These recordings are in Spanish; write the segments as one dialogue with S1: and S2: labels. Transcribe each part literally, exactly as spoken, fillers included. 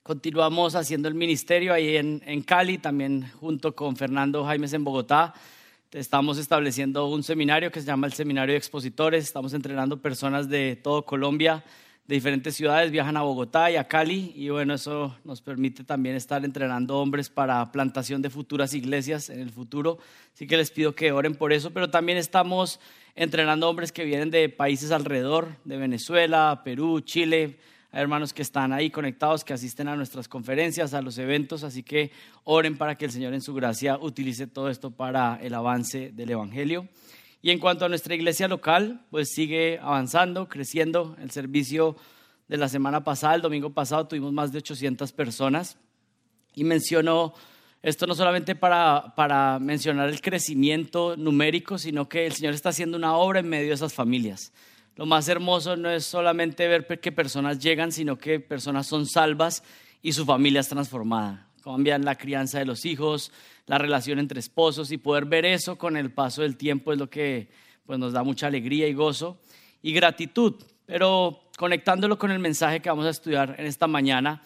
S1: Continuamos haciendo el ministerio ahí en, en Cali, también junto con Fernando Jaimes en Bogotá. Estamos estableciendo un seminario que se llama el Seminario de Expositores. Estamos entrenando personas de todo Colombia, de diferentes ciudades, viajan a Bogotá y a Cali. Y bueno, eso nos permite también estar entrenando hombres para plantación de futuras iglesias en el futuro. Así que les pido que oren por eso. Pero también estamos entrenando hombres que vienen de países alrededor, de Venezuela, Perú, Chile. Hay hermanos que están ahí conectados, que asisten a nuestras conferencias, a los eventos, así que oren para que el Señor en su gracia utilice todo esto para el avance del Evangelio. Y en cuanto a nuestra iglesia local, pues sigue avanzando, creciendo. El servicio de la semana pasada, el domingo pasado, tuvimos más de ochocientas personas. Y menciono esto no solamente para, para mencionar el crecimiento numérico, sino que el Señor está haciendo una obra en medio de esas familias. Lo más hermoso no es solamente ver que personas llegan, sino que personas son salvas y su familia es transformada. Cambian la crianza de los hijos, la relación entre esposos, y poder ver eso con el paso del tiempo es lo que pues, nos da mucha alegría y gozo y gratitud. Pero conectándolo con el mensaje que vamos a estudiar en esta mañana,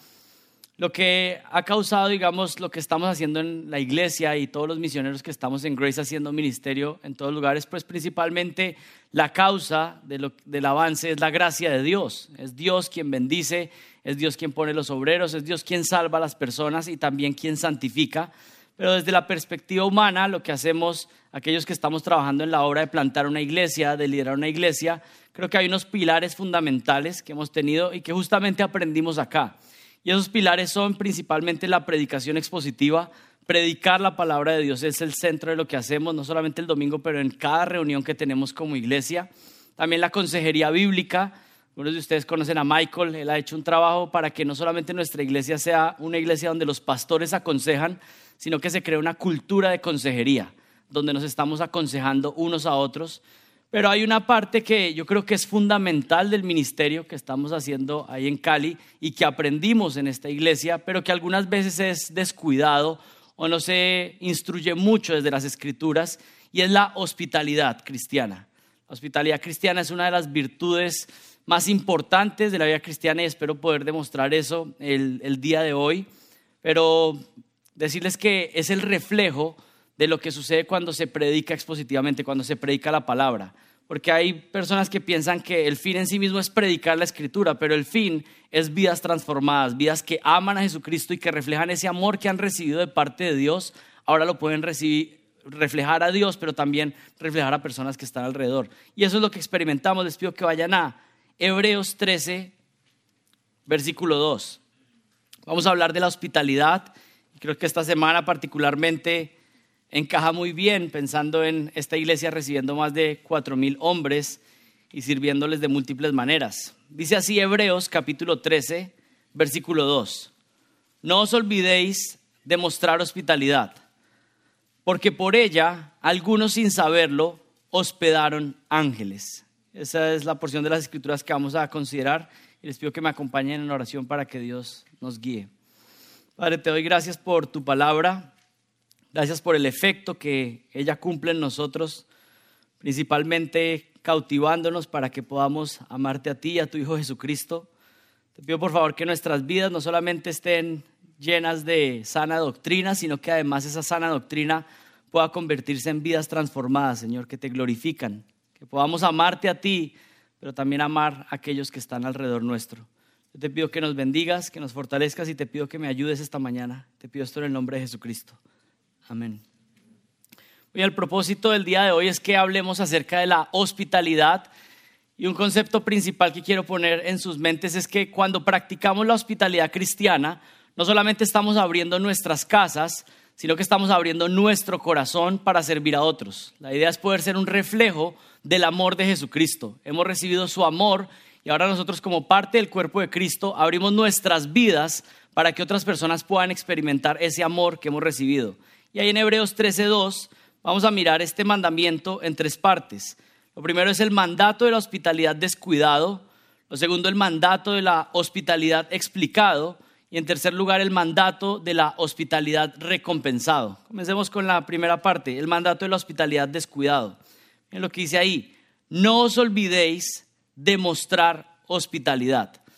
S1: lo que ha causado, digamos, lo que estamos haciendo en la iglesia y todos los misioneros que estamos en Grace haciendo ministerio en todos lugares, pues principalmente la causa de lo, del avance es la gracia de Dios. Es Dios quien bendice, es Dios quien pone los obreros, es Dios quien salva a las personas y también quien santifica. Pero desde la perspectiva humana, lo que hacemos, aquellos que estamos trabajando en la obra de plantar una iglesia, de liderar una iglesia, creo que hay unos pilares fundamentales que hemos tenido y que justamente aprendimos acá. Y esos pilares son principalmente la predicación expositiva. Predicar la palabra de Dios es el centro de lo que hacemos, no solamente el domingo, pero en cada reunión que tenemos como iglesia. También la consejería bíblica. Algunos de ustedes conocen a Michael. Él ha hecho un trabajo para que no solamente nuestra iglesia sea una iglesia donde los pastores aconsejan, sino que se cree una cultura de consejería, donde nos estamos aconsejando unos a otros. Pero hay una parte que yo creo que es fundamental del ministerio que estamos haciendo ahí en Cali y que aprendimos en esta iglesia, pero que algunas veces es descuidado o no se instruye mucho desde las escrituras, y es la hospitalidad cristiana. La hospitalidad cristiana es una de las virtudes más importantes de la vida cristiana y espero poder demostrar eso el, el día de hoy. Pero decirles que es el reflejo de lo que sucede cuando se predica expositivamente, cuando se predica la palabra. Porque hay personas que piensan que el fin en sí mismo es predicar la escritura, pero el fin es vidas transformadas, vidas que aman a Jesucristo y que reflejan ese amor que han recibido de parte de Dios. Ahora lo pueden recibir, reflejar a Dios, pero también reflejar a personas que están alrededor. Y eso es lo que experimentamos. Les pido que vayan a Hebreos trece, versículo dos. Vamos a hablar de la hospitalidad. Creo que esta semana particularmente encaja muy bien pensando en esta iglesia recibiendo más de cuatro mil hombres y sirviéndoles de múltiples maneras. Dice así Hebreos capítulo trece, versículo dos. No os olvidéis de mostrar hospitalidad, porque por ella algunos sin saberlo hospedaron ángeles. Esa es la porción de las escrituras que vamos a considerar y les pido que me acompañen en oración para que Dios nos guíe. Padre, te doy gracias por tu palabra. Gracias por el efecto que ella cumple en nosotros, principalmente cautivándonos para que podamos amarte a ti y a tu Hijo Jesucristo. Te pido por favor que nuestras vidas no solamente estén llenas de sana doctrina, sino que además esa sana doctrina pueda convertirse en vidas transformadas, Señor, que te glorifican. Que podamos amarte a ti, pero también amar a aquellos que están alrededor nuestro. Yo te pido que nos bendigas, que nos fortalezcas y te pido que me ayudes esta mañana. Te pido esto en el nombre de Jesucristo. Amén. Y el propósito del día de hoy es que hablemos acerca de la hospitalidad, y un concepto principal que quiero poner en sus mentes es que cuando practicamos la hospitalidad cristiana, no solamente estamos abriendo nuestras casas, sino que estamos abriendo nuestro corazón para servir a otros. La idea es poder ser un reflejo del amor de Jesucristo. Hemos recibido su amor y ahora nosotros, como parte del cuerpo de Cristo, abrimos nuestras vidas para que otras personas puedan experimentar ese amor que hemos recibido. Y ahí en Hebreos trece dos vamos a mirar este mandamiento en tres partes. Lo primero es el mandato de la hospitalidad descuidado. Lo segundo, el mandato de la hospitalidad explicado. Y en tercer lugar, el mandato de la hospitalidad recompensado. Comencemos con la primera parte, el mandato de la hospitalidad descuidado. Miren lo que dice ahí: no os olvidéis de mostrar hospitalidad.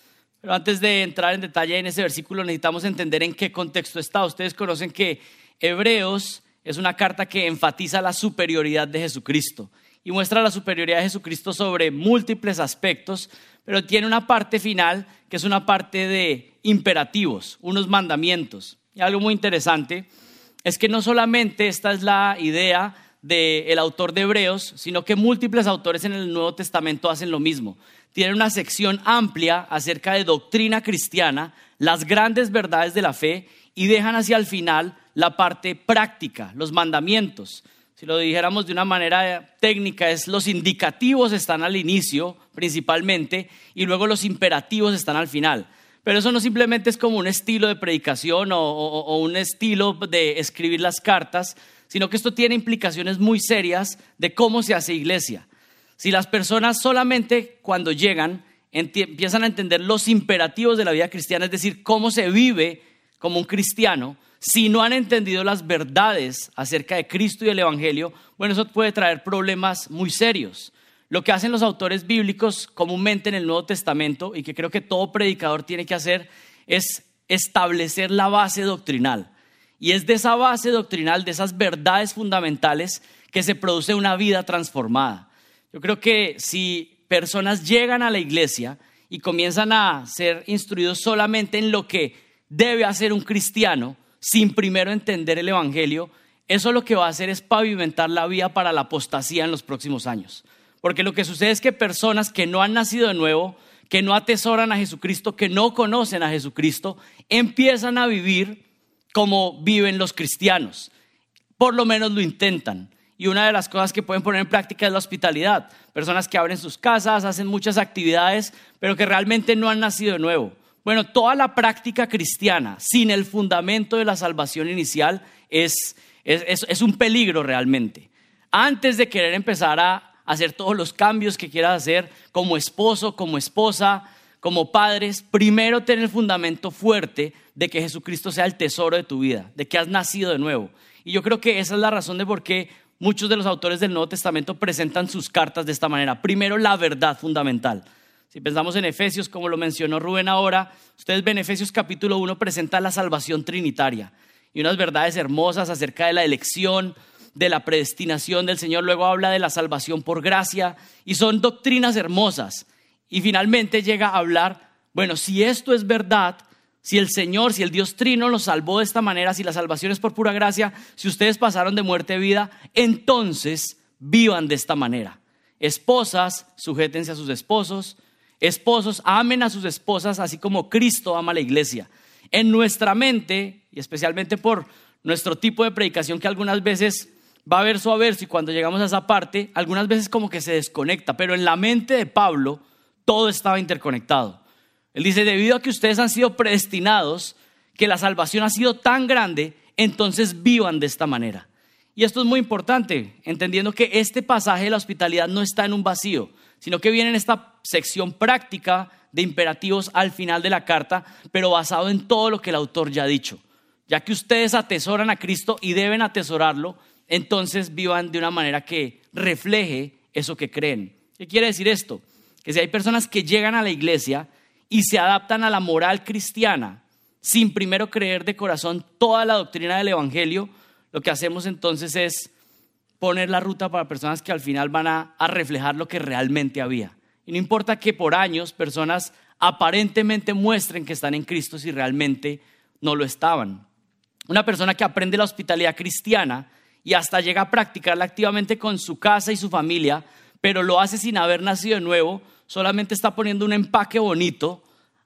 S1: Pero antes de entrar en detalle en ese versículo necesitamos entender en qué contexto está. Ustedes conocen que Hebreos es una carta que enfatiza la superioridad de Jesucristo y muestra la superioridad de Jesucristo sobre múltiples aspectos, pero tiene una parte final que es una parte de imperativos, unos mandamientos. Y algo muy interesante es que no solamente esta es la idea del autor de Hebreos, sino que múltiples autores en el Nuevo Testamento hacen lo mismo. Tienen una sección amplia acerca de doctrina cristiana, las grandes verdades de la fe, y dejan hacia el final la parte práctica, los mandamientos. Si lo dijéramos de una manera técnica, es los indicativos están al inicio principalmente y luego los imperativos están al final. Pero eso no simplemente es como un estilo de predicación o, o, o un estilo de escribir las cartas, sino que esto tiene implicaciones muy serias de cómo se hace iglesia. Si las personas solamente cuando llegan enti- empiezan a entender los imperativos de la vida cristiana, es decir, cómo se vive como un cristiano, si no han entendido las verdades acerca de Cristo y el Evangelio, bueno, eso puede traer problemas muy serios. Lo que hacen los autores bíblicos comúnmente en el Nuevo Testamento, y que creo que todo predicador tiene que hacer, es establecer la base doctrinal. Y es de esa base doctrinal, de esas verdades fundamentales, que se produce una vida transformada. Yo creo que si personas llegan a la iglesia y comienzan a ser instruidos solamente en lo que debe hacer un cristiano, sin primero entender el Evangelio, eso lo que va a hacer es pavimentar la vía para la apostasía en los próximos años. Porque lo que sucede es que personas que no han nacido de nuevo, que no atesoran a Jesucristo, que no conocen a Jesucristo, empiezan a vivir como viven los cristianos. Por lo menos lo intentan. Y una de las cosas que pueden poner en práctica es la hospitalidad. Personas que abren sus casas, hacen muchas actividades, pero que realmente no han nacido de nuevo. Bueno, toda la práctica cristiana sin el fundamento de la salvación inicial es, es, es, es un peligro realmente. Antes de querer empezar a hacer todos los cambios que quieras hacer como esposo, como esposa, como padres, primero ten el fundamento fuerte de que Jesucristo sea el tesoro de tu vida, de que has nacido de nuevo. Y yo creo que esa es la razón de por qué muchos de los autores del Nuevo Testamento presentan sus cartas de esta manera. Primero, la verdad fundamental. Si pensamos en Efesios, como lo mencionó Rubén ahora, ustedes ven Efesios capítulo uno presenta la salvación trinitaria y unas verdades hermosas acerca de la elección, de la predestinación del Señor. Luego habla de la salvación por gracia y son doctrinas hermosas. Y finalmente llega a hablar, bueno, si esto es verdad, si el Señor, si el Dios Trino los salvó de esta manera, si la salvación es por pura gracia, si ustedes pasaron de muerte a vida, entonces vivan de esta manera. Esposas, sujétense a sus esposos. Esposos, amen a sus esposas así como Cristo ama a la iglesia. En nuestra mente, y especialmente por nuestro tipo de predicación que algunas veces va verso a verso y cuando llegamos a esa parte, algunas veces como que se desconecta, pero en la mente de Pablo todo estaba interconectado. Él dice, debido a que ustedes han sido predestinados, que la salvación ha sido tan grande, entonces vivan de esta manera. Y esto es muy importante, entendiendo que este pasaje de la hospitalidad no está en un vacío, sino que viene en esta sección práctica de imperativos al final de la carta, pero basado en todo lo que el autor ya ha dicho. Ya que ustedes atesoran a Cristo y deben atesorarlo, entonces vivan de una manera que refleje eso que creen. ¿Qué quiere decir esto? Que si hay personas que llegan a la iglesia y se adaptan a la moral cristiana sin primero creer de corazón toda la doctrina del Evangelio, lo que hacemos entonces es poner la ruta para personas que al final van a, a reflejar lo que realmente había. Y no importa que por años personas aparentemente muestren que están en Cristo si realmente no lo estaban. Una persona que aprende la hospitalidad cristiana y hasta llega a practicarla activamente con su casa y su familia, pero lo hace sin haber nacido de nuevo, solamente está poniendo un empaque bonito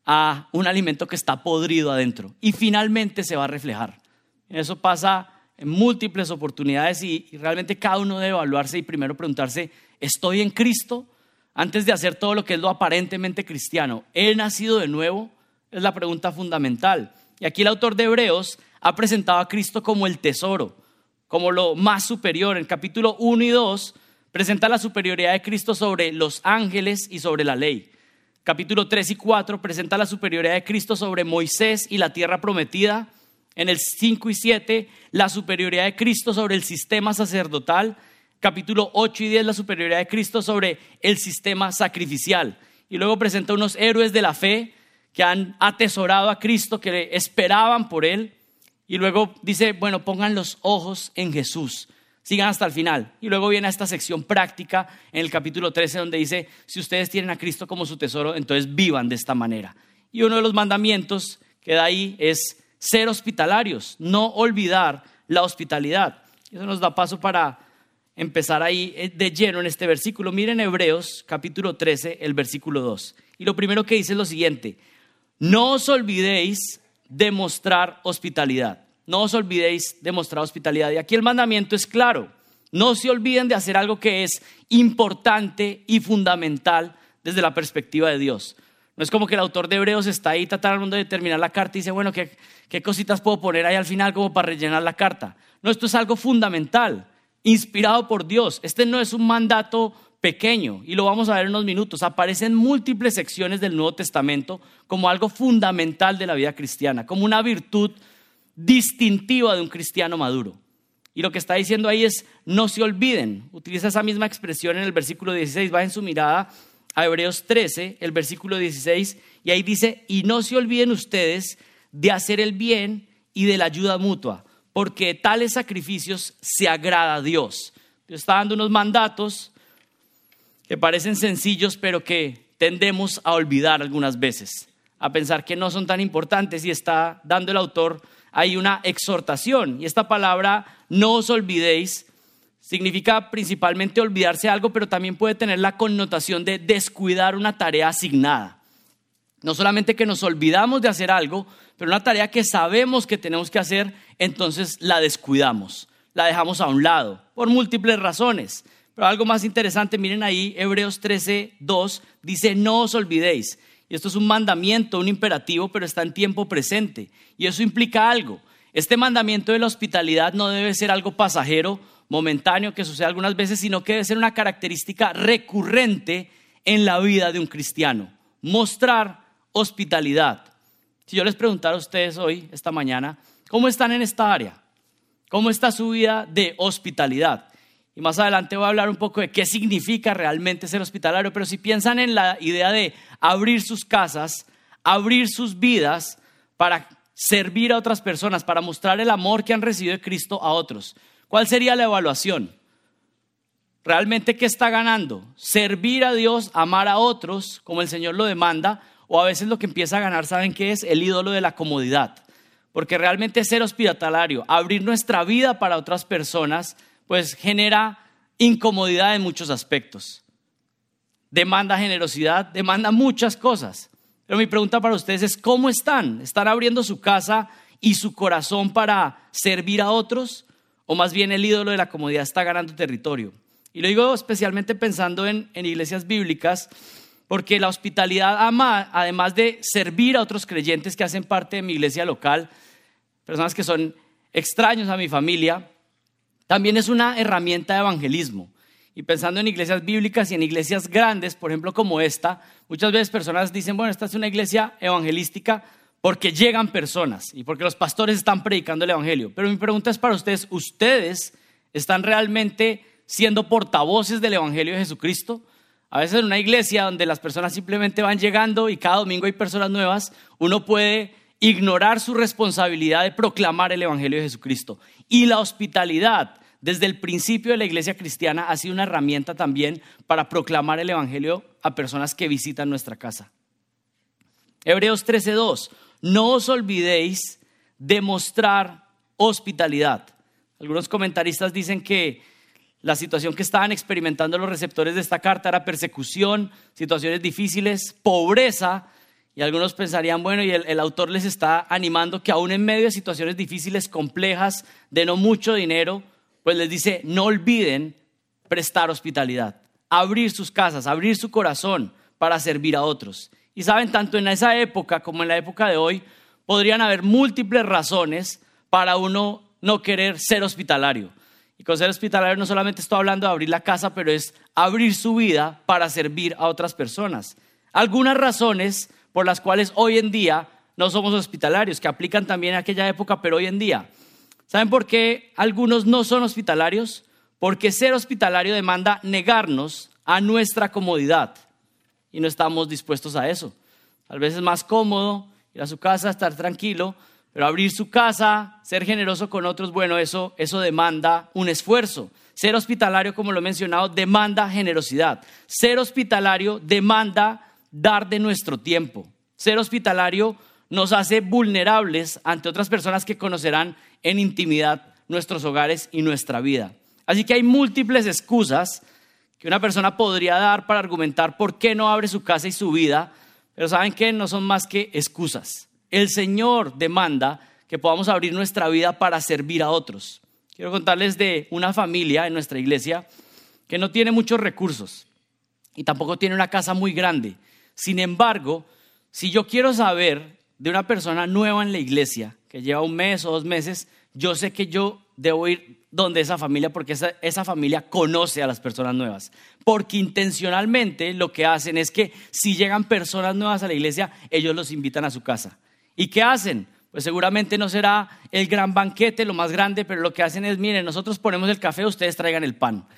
S1: a un alimento que está podrido adentro y finalmente se va a reflejar. Eso pasa en múltiples oportunidades y, y realmente cada uno debe evaluarse y primero preguntarse, ¿estoy en Cristo? Antes de hacer todo lo que es lo aparentemente cristiano, ¿he nacido de nuevo? Es la pregunta fundamental. Y aquí el autor de Hebreos ha presentado a Cristo como el tesoro, como lo más superior. En capítulo uno y dos presenta la superioridad de Cristo sobre los ángeles y sobre la ley. Capítulo tres y cuatro presenta la superioridad de Cristo sobre Moisés y la tierra prometida. En el cinco y siete, la superioridad de Cristo sobre el sistema sacerdotal. Capítulo ocho y diez, la superioridad de Cristo sobre el sistema sacrificial. Y luego presenta unos héroes de la fe que han atesorado a Cristo, que esperaban por Él. Y luego dice, bueno, pongan los ojos en Jesús, sigan hasta el final. Y luego viene esta sección práctica en el capítulo trece donde dice, si ustedes tienen a Cristo como su tesoro, entonces vivan de esta manera. Y uno de los mandamientos que da ahí es ser hospitalarios, no olvidar la hospitalidad. Eso nos da paso para empezar ahí de lleno en este versículo. Miren Hebreos capítulo trece, el versículo dos. Y lo primero que dice es lo siguiente: no os olvidéis de mostrar hospitalidad. No os olvidéis de mostrar hospitalidad. Y aquí el mandamiento es claro. No se olviden de hacer algo que es importante y fundamental desde la perspectiva de Dios. No es como que el autor de Hebreos está ahí tratando de terminar la carta y dice, bueno, ¿qué, qué cositas puedo poner ahí al final como para rellenar la carta? No, esto es algo fundamental, inspirado por Dios. Este no es un mandato pequeño y lo vamos a ver en unos minutos. Aparecen múltiples secciones del Nuevo Testamento como algo fundamental de la vida cristiana, como una virtud distintiva de un cristiano maduro. Y lo que está diciendo ahí es, no se olviden. Utiliza esa misma expresión en el versículo dieciséis. Bajen su mirada a Hebreos trece, el versículo dieciséis, y ahí dice, y no se olviden ustedes de hacer el bien y de la ayuda mutua, porque de tales sacrificios se agrada a Dios. Dios está dando unos mandatos que parecen sencillos, pero que tendemos a olvidar algunas veces, a pensar que no son tan importantes, y está dando el autor ahí una exhortación. Y esta palabra, no os olvidéis, significa principalmente olvidarse de algo, pero también puede tener la connotación de descuidar una tarea asignada. No solamente que nos olvidamos de hacer algo, pero una tarea que sabemos que tenemos que hacer, entonces la descuidamos, la dejamos a un lado, por múltiples razones. Pero algo más interesante, miren ahí, Hebreos trece, dos, dice, no os olvidéis. Y esto es un mandamiento, un imperativo, pero está en tiempo presente. Y eso implica algo. Este mandamiento de la hospitalidad no debe ser algo pasajero, momentáneo, que sucede algunas veces, sino que debe ser una característica recurrente en la vida de un cristiano. Mostrar hospitalidad. Si yo les preguntara a ustedes hoy, esta mañana, ¿cómo están en esta área? ¿Cómo está su vida de hospitalidad? Y más adelante voy a hablar un poco de qué significa realmente ser hospitalario, pero si piensan en la idea de abrir sus casas, abrir sus vidas para servir a otras personas, para mostrar el amor que han recibido de Cristo a otros, ¿cuál sería la evaluación? ¿Realmente qué está ganando? ¿Servir a Dios, amar a otros como el Señor lo demanda? O a veces lo que empieza a ganar, ¿saben qué es? El ídolo de la comodidad. Porque realmente ser hospitalario, abrir nuestra vida para otras personas, pues genera incomodidad en muchos aspectos. Demanda generosidad, demanda muchas cosas. Pero mi pregunta para ustedes es, ¿cómo están? ¿Están abriendo su casa y su corazón para servir a otros? ¿O más bien el ídolo de la comodidad está ganando territorio? Y lo digo especialmente pensando en, en iglesias bíblicas, porque la hospitalidad, ama, además de servir a otros creyentes que hacen parte de mi iglesia local, personas que son extraños a mi familia, también es una herramienta de evangelismo. Y pensando en iglesias bíblicas y en iglesias grandes, por ejemplo como esta, muchas veces personas dicen, bueno, esta es una iglesia evangelística porque llegan personas y porque los pastores están predicando el evangelio. Pero mi pregunta es para ustedes, ¿ustedes están realmente siendo portavoces del evangelio de Jesucristo? A veces en una iglesia donde las personas simplemente van llegando y cada domingo hay personas nuevas, uno puede ignorar su responsabilidad de proclamar el evangelio de Jesucristo. Y la hospitalidad, desde el principio de la iglesia cristiana, ha sido una herramienta también para proclamar el evangelio a personas que visitan nuestra casa. Hebreos trece, dos. No os olvidéis de mostrar hospitalidad. Algunos comentaristas dicen que la situación que estaban experimentando los receptores de esta carta era persecución, situaciones difíciles, pobreza. Y algunos pensarían, bueno, y el, el autor les está animando que aún en medio de situaciones difíciles, complejas, de no mucho dinero, pues les dice, no olviden prestar hospitalidad, abrir sus casas, abrir su corazón para servir a otros. Y saben, tanto en esa época como en la época de hoy, podrían haber múltiples razones para uno no querer ser hospitalario. Y con ser hospitalario no solamente estoy hablando de abrir la casa, pero es abrir su vida para servir a otras personas. Algunas razones por las cuales hoy en día no somos hospitalarios, que aplican también en aquella época, pero hoy en día. ¿Saben por qué algunos no son hospitalarios? Porque ser hospitalario demanda negarnos a nuestra comodidad y no estamos dispuestos a eso. Tal vez es más cómodo ir a su casa, estar tranquilo, pero abrir su casa, ser generoso con otros, bueno, eso, eso demanda un esfuerzo. Ser hospitalario, como lo he mencionado, demanda generosidad. Ser hospitalario demanda dar de nuestro tiempo. Ser hospitalario nos hace vulnerables ante otras personas que conocerán en intimidad nuestros hogares y nuestra vida. Así que hay múltiples excusas que una persona podría dar para argumentar por qué no abre su casa y su vida, pero ¿saben qué? No son más que excusas. El Señor demanda que podamos abrir nuestra vida para servir a otros. Quiero contarles de una familia en nuestra iglesia que no tiene muchos recursos y tampoco tiene una casa muy grande. Sin embargo, si yo quiero saber de una persona nueva en la iglesia que lleva un mes o dos meses, yo sé que yo debo ir donde esa familia, porque esa, esa familia conoce a las personas nuevas. Porque intencionalmente lo que hacen es que si llegan personas nuevas a la iglesia, ellos los invitan a su casa. ¿Y qué hacen? Pues seguramente no será el gran banquete, lo más grande, pero lo que hacen es, miren, nosotros ponemos el café, ustedes traigan el pan.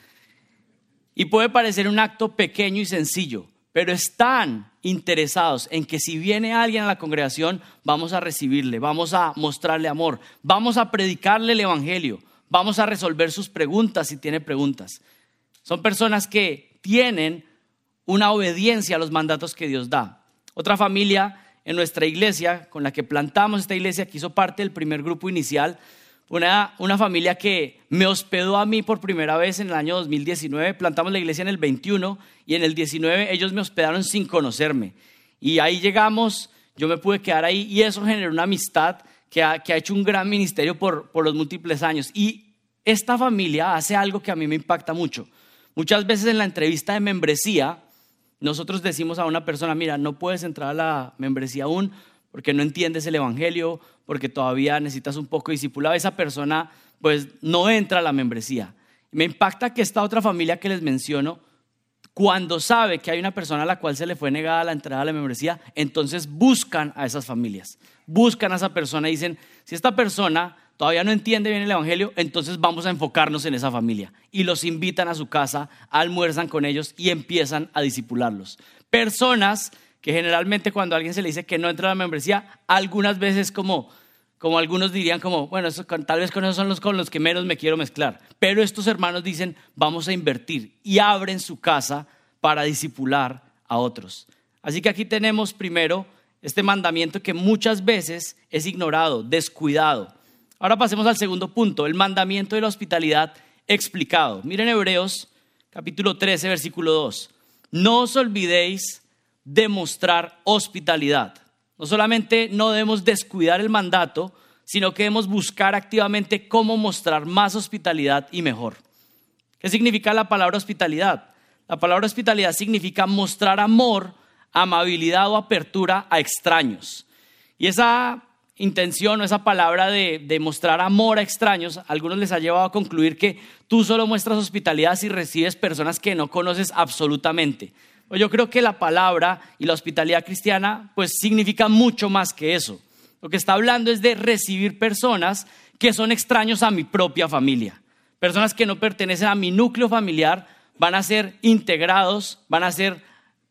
S1: Y puede parecer un acto pequeño y sencillo, pero están interesados en que si viene alguien a la congregación, vamos a recibirle, vamos a mostrarle amor, vamos a predicarle el evangelio, vamos a resolver sus preguntas si tiene preguntas. Son personas que tienen una obediencia a los mandatos que Dios da. Otra familia en nuestra iglesia, con la que plantamos esta iglesia, que hizo parte del primer grupo inicial, una, una familia que me hospedó a mí por primera vez en el año dos mil diecinueve. Plantamos la iglesia en el veintiuno y en el diecinueve ellos me hospedaron sin conocerme. Y ahí llegamos, yo me pude quedar ahí y eso generó una amistad que ha, que ha hecho un gran ministerio por, por los múltiples años. Y esta familia hace algo que a mí me impacta mucho. Muchas veces en la entrevista de membresía, nosotros decimos a una persona, mira, no puedes entrar a la membresía aún porque no entiendes el evangelio, porque todavía necesitas un poco de discipulado. Esa persona pues no entra a la membresía. Me impacta que esta otra familia que les menciono, cuando sabe que hay una persona a la cual se le fue negada la entrada a la membresía, entonces buscan a esas familias, buscan a esa persona y dicen, si esta persona todavía no entiende bien el evangelio, entonces vamos a enfocarnos en esa familia. Y los invitan a su casa, almuerzan con ellos y empiezan a discipularlos. Personas que generalmente cuando a alguien se le dice que no entra a la membresía, algunas veces como, como algunos dirían como, bueno, eso, tal vez con esos son los con los que menos me quiero mezclar. Pero estos hermanos dicen, vamos a invertir y abren su casa para discipular a otros. Así que aquí tenemos primero este mandamiento que muchas veces es ignorado, descuidado. Ahora pasemos al segundo punto, el mandamiento de la hospitalidad explicado. Miren Hebreos capítulo trece, versículo dos. No os olvidéis de mostrar hospitalidad. No solamente no debemos descuidar el mandato, sino que debemos buscar activamente cómo mostrar más hospitalidad y mejor. ¿Qué significa la palabra hospitalidad? La palabra hospitalidad significa mostrar amor, amabilidad o apertura a extraños. Y esa intención o esa palabra de, de mostrar amor a extraños, a algunos les ha llevado a concluir que tú solo muestras hospitalidad si recibes personas que no conoces absolutamente. Pues yo creo que la palabra y la hospitalidad cristiana pues significa mucho más que eso. Lo que está hablando es de recibir personas que son extraños a mi propia familia. Personas que no pertenecen a mi núcleo familiar van a ser integrados, van a ser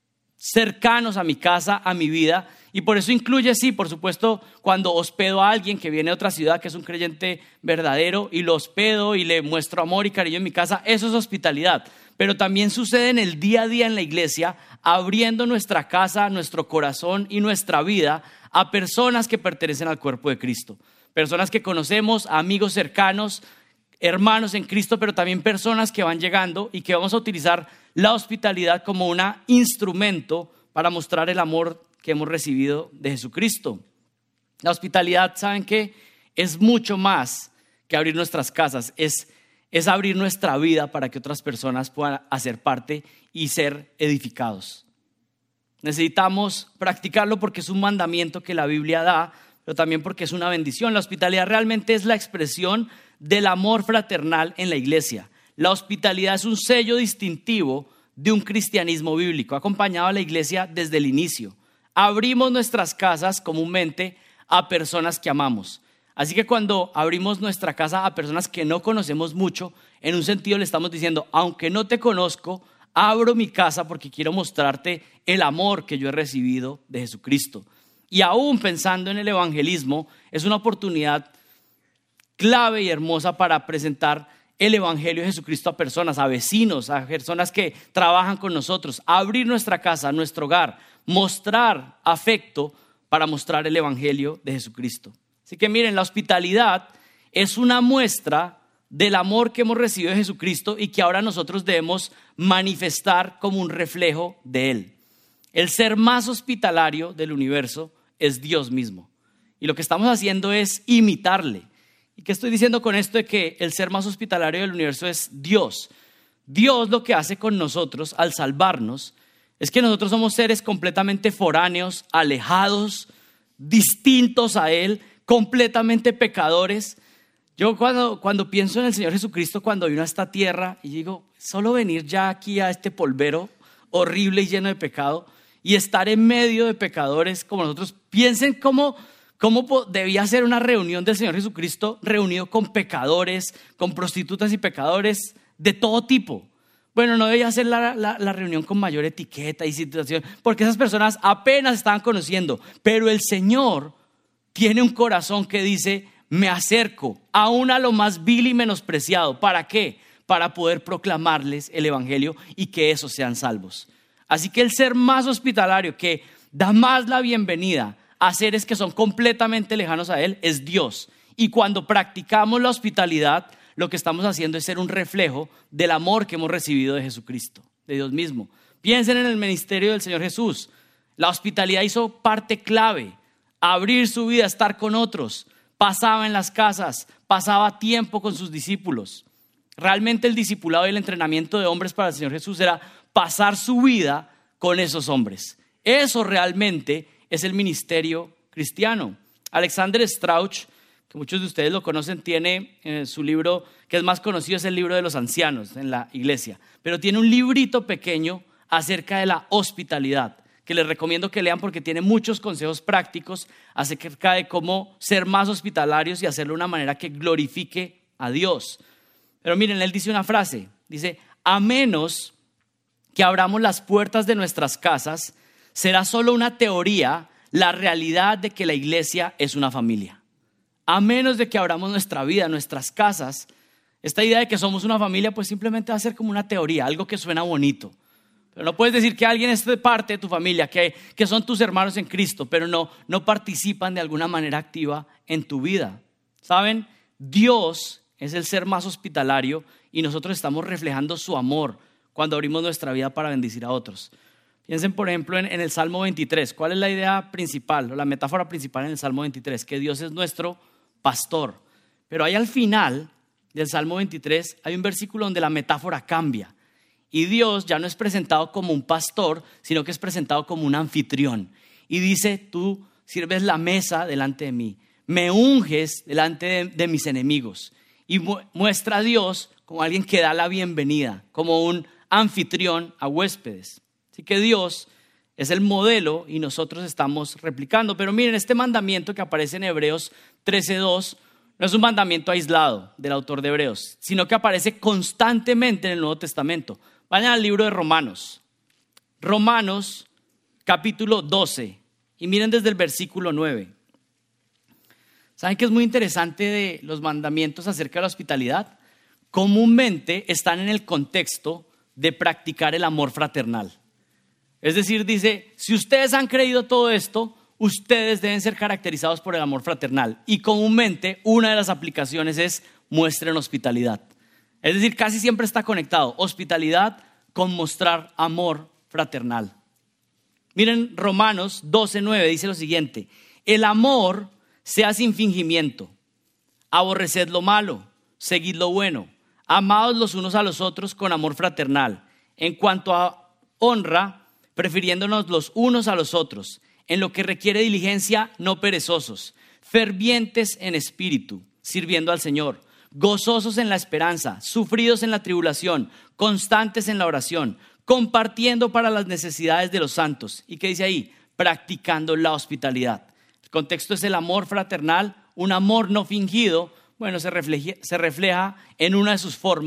S1: cercanos a mi casa, a mi vida. Y por eso incluye, sí, por supuesto, cuando hospedo a alguien que viene de otra ciudad, que es un creyente verdadero, y lo hospedo y le muestro amor y cariño en mi casa, eso es hospitalidad. Pero también sucede en el día a día en la iglesia, abriendo nuestra casa, nuestro corazón y nuestra vida a personas que pertenecen al cuerpo de Cristo. Personas que conocemos, amigos cercanos, hermanos en Cristo, pero también personas que van llegando y que vamos a utilizar la hospitalidad como un instrumento para mostrar el amor que hemos recibido de Jesucristo. La hospitalidad, ¿saben qué? Es mucho más que abrir nuestras casas, es, es abrir nuestra vida para que otras personas puedan hacer parte y ser edificados. Necesitamos practicarlo porque es un mandamiento que la Biblia da, pero también porque es una bendición. La hospitalidad realmente es la expresión del amor fraternal en la iglesia. La hospitalidad es un sello distintivo de un cristianismo bíblico, ha acompañado a la iglesia desde el inicio. Abrimos nuestras casas comúnmente a personas que amamos. Así que cuando abrimos nuestra casa a personas que no conocemos mucho, en un sentido le estamos diciendo, aunque no te conozco, Abro mi casa porque quiero mostrarte el amor que yo he recibido de Jesucristo. Y aún pensando en el evangelismo, es una oportunidad clave y hermosa para presentar el evangelio de Jesucristo a personas, a vecinos, a personas que trabajan con nosotros, a abrir nuestra casa, nuestro hogar, mostrar afecto para mostrar el evangelio de Jesucristo. Así que miren, la hospitalidad es una muestra del amor que hemos recibido de Jesucristo y que ahora nosotros debemos manifestar como un reflejo de Él. El ser más hospitalario del universo es Dios mismo. Y lo que estamos haciendo es imitarle. ¿Y qué estoy diciendo con esto de que el ser más hospitalario del universo es Dios? Dios lo que hace con nosotros al salvarnos es que nosotros somos seres completamente foráneos, alejados, distintos a Él, completamente pecadores. Yo cuando, cuando pienso en el Señor Jesucristo, cuando vino a esta tierra, y digo, solo venir ya aquí a este polvero horrible y lleno de pecado y estar en medio de pecadores como nosotros, piensen cómo, cómo debía ser una reunión del Señor Jesucristo reunido con pecadores, con prostitutas y pecadores de todo tipo. Bueno, no debía ser la, la, la reunión con mayor etiqueta y situación, porque esas personas apenas estaban conociendo, pero el Señor tiene un corazón que dice, me acerco aún a lo más vil y menospreciado. ¿Para qué? Para poder proclamarles el evangelio y que esos sean salvos. Así que el ser más hospitalario, que da más la bienvenida a seres que son completamente lejanos a Él, es Dios. Y cuando practicamos la hospitalidad, lo que estamos haciendo es ser un reflejo del amor que hemos recibido de Jesucristo, de Dios mismo. Piensen en el ministerio del Señor Jesús. La hospitalidad hizo parte clave, abrir su vida, estar con otros. Pasaba en las casas, pasaba tiempo con sus discípulos. Realmente el discipulado y el entrenamiento de hombres para el Señor Jesús era pasar su vida con esos hombres. Eso realmente es el ministerio cristiano. Alexander Strauch, que muchos de ustedes lo conocen, tiene eh, su libro que es más conocido, es el libro de los ancianos en la iglesia, pero tiene un librito pequeño acerca de la hospitalidad que les recomiendo que lean porque tiene muchos consejos prácticos acerca de cómo ser más hospitalarios y hacerlo de una manera que glorifique a Dios. Pero miren, él dice una frase, dice, a menos que abramos las puertas de nuestras casas, será solo una teoría la realidad de que la iglesia es una familia. A menos de que abramos nuestra vida, nuestras casas, esta idea de que somos una familia pues simplemente va a ser como una teoría, algo que suena bonito. Pero no puedes decir que alguien es parte de tu familia, que, que son tus hermanos en Cristo, pero no, no participan de alguna manera activa en tu vida. ¿Saben? Dios es el ser más hospitalario y nosotros estamos reflejando su amor cuando abrimos nuestra vida para bendecir a otros. Piensen, por ejemplo, en, en el Salmo veintitrés. ¿Cuál es la idea principal o la metáfora principal en el Salmo veintitrés? Que Dios es nuestro pastor. Pero ahí al final del Salmo veintitrés hay un versículo donde la metáfora cambia. Y Dios ya no es presentado como un pastor, sino que es presentado como un anfitrión. Y dice, tú sirves la mesa delante de mí, me unges delante de, de mis enemigos. Y mu- muestra a Dios como alguien que da la bienvenida, como un anfitrión a huéspedes. Así que Dios es el modelo y nosotros estamos replicando. Pero miren, este mandamiento que aparece en Hebreos trece dos no es un mandamiento aislado del autor de Hebreos, sino que aparece constantemente en el Nuevo Testamento. Vayan al libro de Romanos. Romanos capítulo doce. Y miren desde el versículo nueve. ¿Saben qué es muy interesante de los mandamientos acerca de la hospitalidad? Comúnmente están en el contexto de practicar el amor fraternal. Es decir, dice, si ustedes han creído todo esto, ustedes deben ser caracterizados por el amor fraternal. Y comúnmente una de las aplicaciones es muestren hospitalidad. Es decir, casi siempre está conectado hospitalidad con mostrar amor fraternal. Miren, Romanos doce nueve dice lo siguiente: el amor sea sin fingimiento, aborreced lo malo, seguid lo bueno, amaos los unos a los otros con amor fraternal. En cuanto a honra, prefiriéndonos los unos a los otros. En lo que requiere diligencia, no perezosos, fervientes en espíritu, sirviendo al Señor, gozosos en la esperanza, sufridos en la tribulación, constantes en la oración, compartiendo para las necesidades de los santos. ¿Y qué dice ahí? Practicando la hospitalidad. El contexto es el amor fraternal, un amor no fingido. Bueno, se refleja, se refleja en una de sus formas,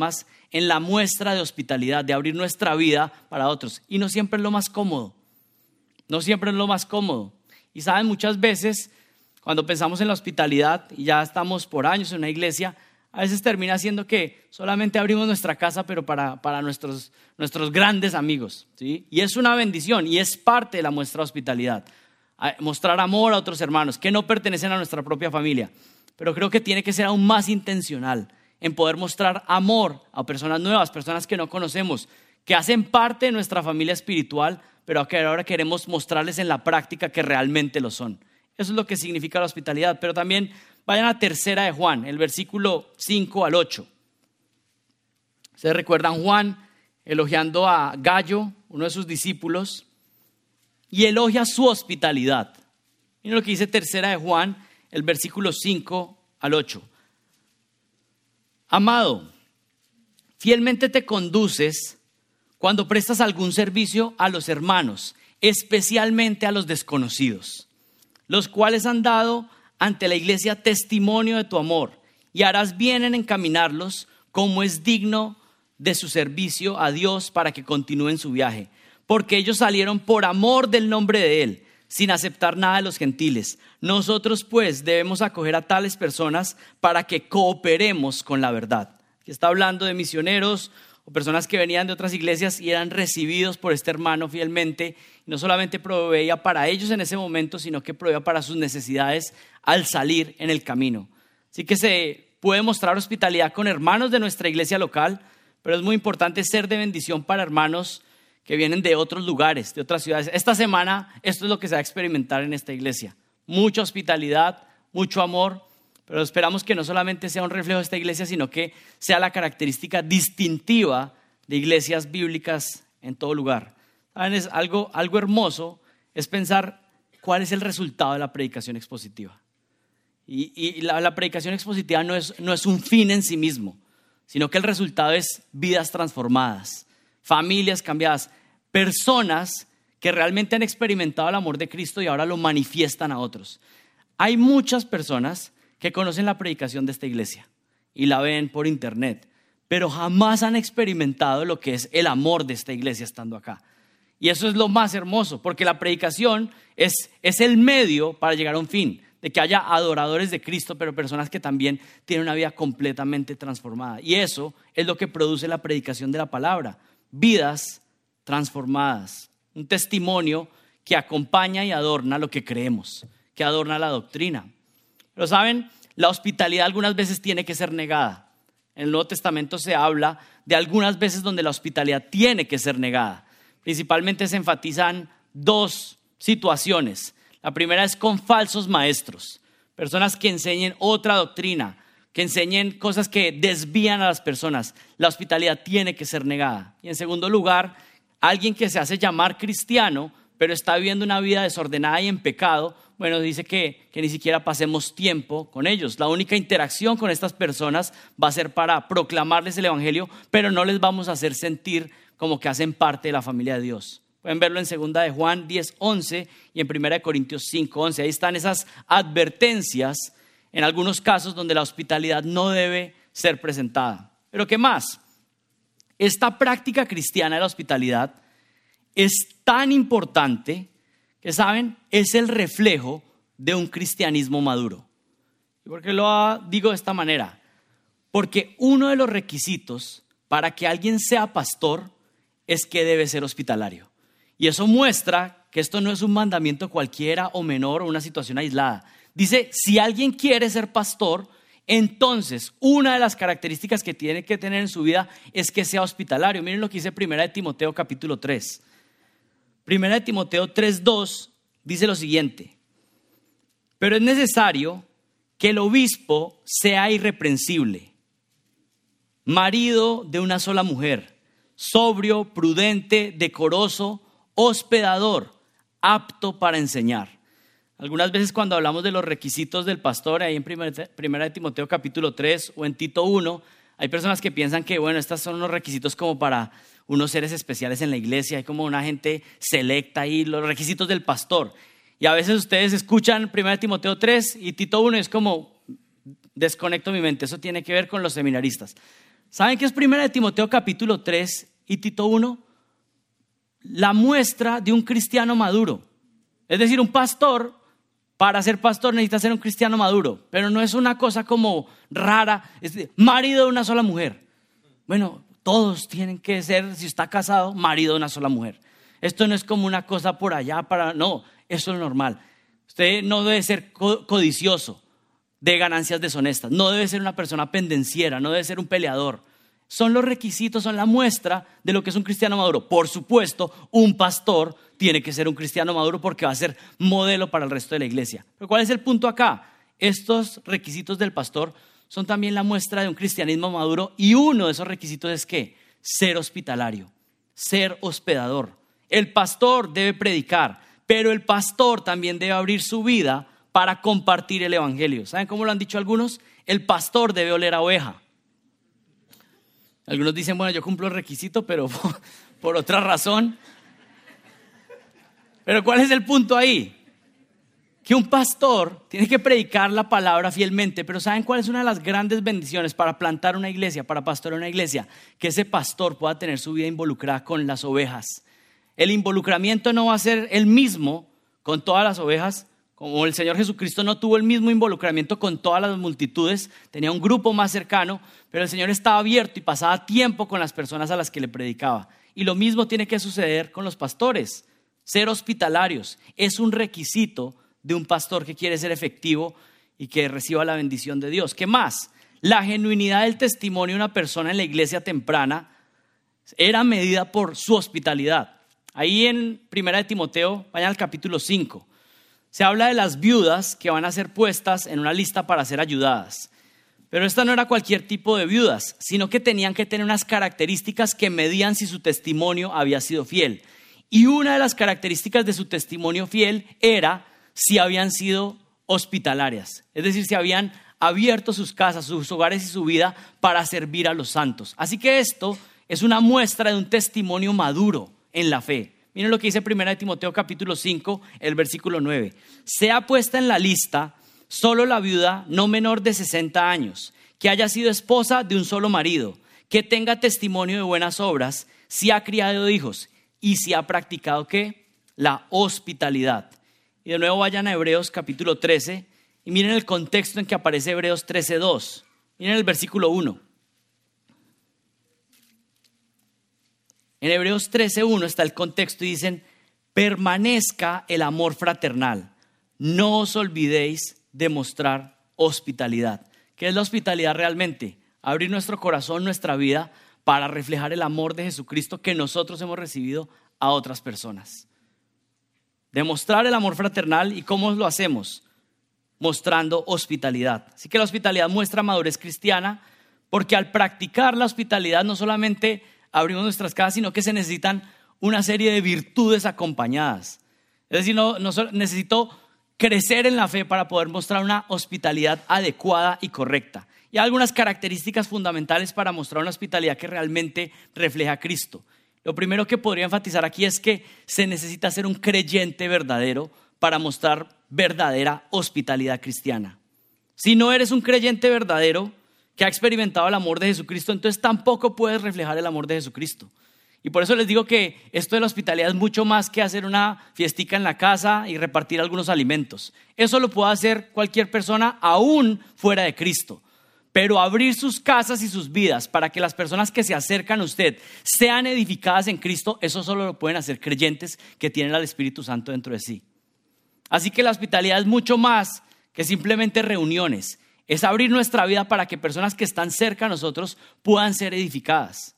S1: en la muestra de hospitalidad, de abrir nuestra vida para otros. Y no siempre es lo más cómodo, no siempre es lo más cómodo. Y saben, muchas veces cuando pensamos en la hospitalidad y ya estamos por años en una iglesia, a veces termina siendo que solamente abrimos nuestra casa, pero para, para nuestros, nuestros grandes amigos, ¿sí? Y es una bendición y es parte de la muestra de hospitalidad. Mostrar amor a otros hermanos que no pertenecen a nuestra propia familia. Pero creo que tiene que ser aún más intencional en poder mostrar amor a personas nuevas, personas que no conocemos, que hacen parte de nuestra familia espiritual, pero que ahora queremos mostrarles en la práctica que realmente lo son. Eso es lo que significa la hospitalidad. Pero también vayan a Tercera de Juan, el versículo cinco al ocho. ¿Ustedes recuerdan Juan elogiando a Gallo, uno de sus discípulos? Y elogia su hospitalidad. Miren lo que dice Tercera de Juan, el versículo cinco al ocho. Amado, fielmente te conduces cuando prestas algún servicio a los hermanos, especialmente a los desconocidos, los cuales han dado ante la iglesia testimonio de tu amor, y harás bien en encaminarlos como es digno de su servicio a Dios para que continúen su viaje, porque ellos salieron por amor del nombre de Él, sin aceptar nada de los gentiles. Nosotros pues debemos acoger a tales personas para que cooperemos con la verdad. Aquí está hablando de misioneros o personas que venían de otras iglesias y eran recibidos por este hermano fielmente. No solamente proveía para ellos en ese momento, sino que proveía para sus necesidades al salir en el camino. Así que se puede mostrar hospitalidad con hermanos de nuestra iglesia local, pero es muy importante ser de bendición para hermanos que vienen de otros lugares, de otras ciudades. Esta semana esto es lo que se va a experimentar en esta iglesia. Mucha hospitalidad, mucho amor, pero esperamos que no solamente sea un reflejo de esta iglesia, sino que sea la característica distintiva de iglesias bíblicas en todo lugar. ¿Saben? Es algo, algo hermoso es pensar cuál es el resultado de la predicación expositiva. Y, y la, la predicación expositiva no es, no es un fin en sí mismo, sino que el resultado es vidas transformadas, familias cambiadas, personas que realmente han experimentado el amor de Cristo y ahora lo manifiestan a otros. Hay muchas personas que conocen la predicación de esta iglesia y la ven por internet, pero jamás han experimentado lo que es el amor de esta iglesia estando acá. Y eso es lo más hermoso, porque la predicación es, es el medio para llegar a un fin, de que haya adoradores de Cristo, pero personas que también tienen una vida completamente transformada. Y eso es lo que produce la predicación de la palabra. Vidas transformadas, un testimonio que acompaña y adorna lo que creemos, que adorna la doctrina. Pero saben, la hospitalidad algunas veces tiene que ser negada. En el Nuevo Testamento se habla de algunas veces donde la hospitalidad tiene que ser negada. Principalmente se enfatizan dos situaciones. La primera es con falsos maestros, personas que enseñen otra doctrina, que enseñen cosas que desvían a las personas. La hospitalidad tiene que ser negada. Y en segundo lugar, alguien que se hace llamar cristiano, pero está viviendo una vida desordenada y en pecado, bueno, dice que, que ni siquiera pasemos tiempo con ellos. La única interacción con estas personas va a ser para proclamarles el evangelio, pero no les vamos a hacer sentir como que hacen parte de la familia de Dios. Pueden verlo en segunda de Juan diez once y en primera de Corintios cinco once. Ahí están esas advertencias en algunos casos donde la hospitalidad no debe ser presentada. Pero ¿qué más? Esta práctica cristiana de la hospitalidad es tan importante que, ¿saben? Es el reflejo de un cristianismo maduro. ¿Y por qué lo digo de esta manera? Porque uno de los requisitos para que alguien sea pastor es que debe ser hospitalario. Y eso muestra que esto no es un mandamiento cualquiera o menor o una situación aislada. Dice, si alguien quiere ser pastor, entonces una de las características que tiene que tener en su vida es que sea hospitalario. Miren lo que dice Primera de Timoteo capítulo tres. Primera de Timoteo tres dos dice lo siguiente: pero es necesario que el obispo sea irreprensible, marido de una sola mujer, sobrio, prudente, decoroso, hospedador, apto para enseñar. Algunas veces cuando hablamos de los requisitos del pastor, ahí en Primera de Timoteo capítulo tres o en Tito uno, hay personas que piensan que, bueno, estos son unos requisitos como para unos seres especiales en la iglesia, hay como una gente selecta ahí, los requisitos del pastor. Y a veces ustedes escuchan Primera de Timoteo tres y Tito uno y es como, desconecto mi mente, eso tiene que ver con los seminaristas. ¿Saben qué es primera de Timoteo capítulo tres y Tito uno? La muestra de un cristiano maduro. Es decir, un pastor, para ser pastor necesita ser un cristiano maduro, pero no es una cosa como rara, es marido de una sola mujer. Bueno, todos tienen que ser, si está casado, marido de una sola mujer. Esto no es como una cosa por allá, para no, eso es lo normal. Usted no debe ser codicioso de ganancias deshonestas, no debe ser una persona pendenciera, no debe ser un peleador. Son los requisitos, son la muestra de lo que es un cristiano maduro. Por supuesto, un pastor tiene que ser un cristiano maduro porque va a ser modelo para el resto de la iglesia. Pero ¿cuál es el punto acá? Estos requisitos del pastor son también la muestra de un cristianismo maduro, y uno de esos requisitos es ¿qué? Ser hospitalario, ser hospedador. El pastor debe predicar, pero el pastor también debe abrir su vida para compartir el evangelio. ¿Saben cómo lo han dicho algunos? El pastor debe oler a oveja. Algunos dicen, bueno, yo cumplo el requisito, pero por, por otra razón. Pero ¿cuál es el punto ahí? Que un pastor tiene que predicar la palabra fielmente, pero ¿saben cuál es una de las grandes bendiciones para plantar una iglesia, para pastorear una iglesia? Que ese pastor pueda tener su vida involucrada con las ovejas. El involucramiento no va a ser el mismo con todas las ovejas, como el Señor Jesucristo no tuvo el mismo involucramiento con todas las multitudes, tenía un grupo más cercano, pero el Señor estaba abierto y pasaba tiempo con las personas a las que le predicaba. Y lo mismo tiene que suceder con los pastores. Ser hospitalarios es un requisito de un pastor que quiere ser efectivo y que reciba la bendición de Dios. ¿Qué más? La genuinidad del testimonio de una persona en la iglesia temprana era medida por su hospitalidad. Ahí en primera de Timoteo, vayan al capítulo cinco. Se habla de las viudas que van a ser puestas en una lista para ser ayudadas. Pero esta no era cualquier tipo de viudas, sino que tenían que tener unas características que medían si su testimonio había sido fiel. Y una de las características de su testimonio fiel era si habían sido hospitalarias. Es decir, si habían abierto sus casas, sus hogares y su vida para servir a los santos. Así que esto es una muestra de un testimonio maduro en la fe. Miren lo que dice primera de Timoteo capítulo cinco, el versículo nueve. Sea puesta en la lista solo la viuda no menor de sesenta años, que haya sido esposa de un solo marido, que tenga testimonio de buenas obras, si ha criado hijos y si ha practicado ¿qué? La hospitalidad. Y de nuevo vayan a Hebreos capítulo trece y miren el contexto en que aparece Hebreos trece dos. Miren el versículo uno. En Hebreos trece uno está el contexto y dicen, permanezca el amor fraternal, no os olvidéis de mostrar hospitalidad. ¿Qué es la hospitalidad realmente? Abrir nuestro corazón, nuestra vida, para reflejar el amor de Jesucristo que nosotros hemos recibido a otras personas. Demostrar el amor fraternal. ¿Y cómo lo hacemos? Mostrando hospitalidad. Así que la hospitalidad muestra madurez cristiana, porque al practicar la hospitalidad no solamente abrimos nuestras casas, sino que se necesitan una serie de virtudes acompañadas. Es decir, no, no necesito crecer en la fe para poder mostrar una hospitalidad adecuada y correcta. Y hay algunas características fundamentales para mostrar una hospitalidad que realmente refleja a Cristo. Lo primero que podría enfatizar aquí es que se necesita ser un creyente verdadero para mostrar verdadera hospitalidad cristiana. Si no eres un creyente verdadero que ha experimentado el amor de Jesucristo, entonces tampoco puedes reflejar el amor de Jesucristo. Y por eso les digo que esto de la hospitalidad es mucho más que hacer una fiestica en la casa y repartir algunos alimentos. Eso lo puede hacer cualquier persona aún fuera de Cristo. Pero abrir sus casas y sus vidas para que las personas que se acercan a usted sean edificadas en Cristo, eso solo lo pueden hacer creyentes que tienen al Espíritu Santo dentro de sí. Así que la hospitalidad es mucho más que simplemente reuniones. Es abrir nuestra vida para que personas que están cerca a nosotros puedan ser edificadas.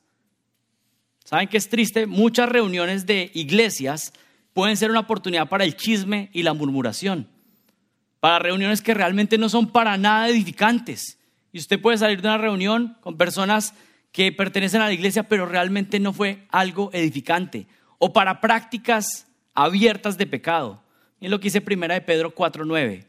S1: ¿Saben qué es triste? Muchas reuniones de iglesias pueden ser una oportunidad para el chisme y la murmuración. Para reuniones que realmente no son para nada edificantes. Y usted puede salir de una reunión con personas que pertenecen a la iglesia, pero realmente no fue algo edificante. O para prácticas abiertas de pecado. Miren lo que dice primera de Pedro cuatro nueve.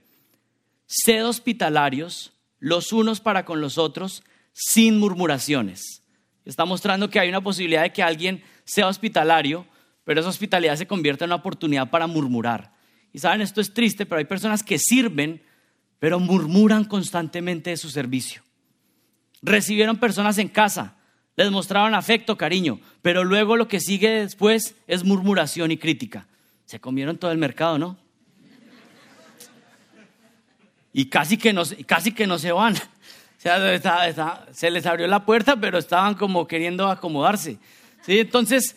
S1: Sed hospitalarios los unos para con los otros sin murmuraciones. Está mostrando que hay una posibilidad de que alguien sea hospitalario, pero esa hospitalidad se convierta en una oportunidad para murmurar. Y saben, esto es triste, pero hay personas que sirven, pero murmuran constantemente de su servicio. recibieron personas en casa, les mostraron afecto, cariño, pero luego lo que sigue después es murmuración y crítica. Se comieron todo el mercado, ¿no? Y casi que no, casi que no se van. O sea, está, está, se les abrió la puerta, pero estaban como queriendo acomodarse. ¿Sí? Entonces,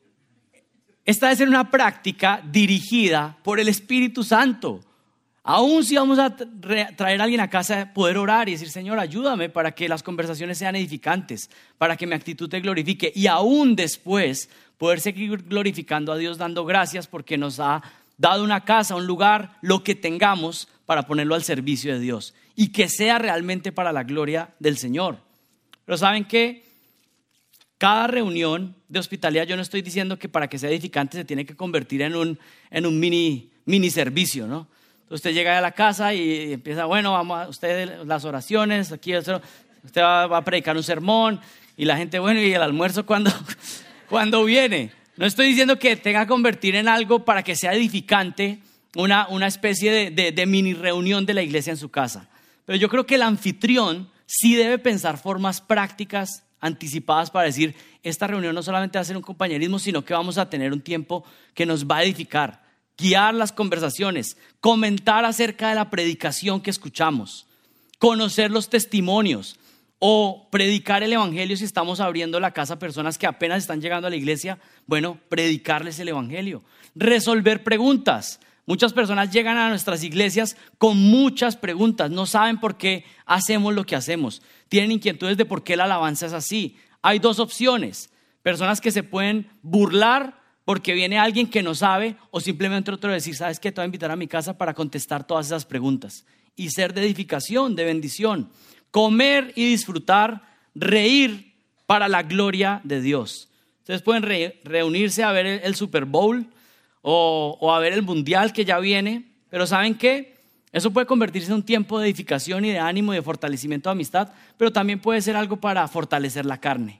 S1: esta debe ser una práctica dirigida por el Espíritu Santo. Aún si vamos a traer a alguien a casa, poder orar y decir, Señor, ayúdame para que las conversaciones sean edificantes, para que mi actitud te glorifique. Y aún después, poder seguir glorificando a Dios, dando gracias porque nos ha dado una casa, un lugar, lo que tengamos para ponerlo al servicio de Dios. Y que sea realmente para la gloria del Señor. Pero ¿saben qué? Cada reunión de hospitalidad, yo no estoy diciendo que para que sea edificante se tiene que convertir en un, en un mini, mini servicio, ¿no? Usted llega a la casa y empieza, bueno, vamos a usted las oraciones, aquí usted va, va a predicar un sermón y la gente, bueno, ¿y el almuerzo cuándo, cuándo viene? No estoy diciendo que tenga que convertir en algo para que sea edificante una, una especie de, de, de mini reunión de la iglesia en su casa. Pero yo creo que el anfitrión sí debe pensar formas prácticas, anticipadas para decir, esta reunión no solamente va a ser un compañerismo, sino que vamos a tener un tiempo que nos va a edificar. Guiar las conversaciones, comentar acerca de la predicación que escuchamos, conocer los testimonios o predicar el evangelio si estamos abriendo la casa a personas que apenas están llegando a la iglesia. Bueno, predicarles el evangelio, resolver preguntas. Muchas personas llegan a nuestras iglesias con muchas preguntas, no saben por qué hacemos lo que hacemos, tienen inquietudes de por qué la alabanza es así. Hay dos opciones, personas que se pueden burlar porque viene alguien que no sabe, o simplemente otro decir, ¿sabes qué? Te voy a invitar a mi casa para contestar todas esas preguntas y ser de edificación, de bendición, comer y disfrutar, reír para la gloria de Dios. Ustedes pueden re- reunirse a ver el, el Super Bowl o, o a ver el Mundial que ya viene, pero ¿saben qué? Eso puede convertirse en un tiempo de edificación y de ánimo y de fortalecimiento de amistad, pero también puede ser algo para fortalecer la carne.